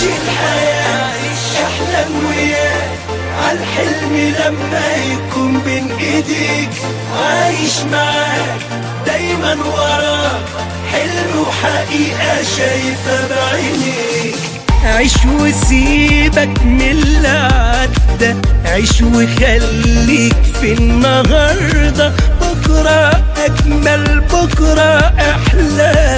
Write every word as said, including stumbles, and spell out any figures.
الحياة احلم وياك عالحلم لما يكون بين ايديك، عايش معاك دايما وراك حلم وحقيقة شايفة بعينيك. عيش وسيبك من اللي عدى، عيش وخليك في النهاردة، بكرة أجمل بكرة أحلى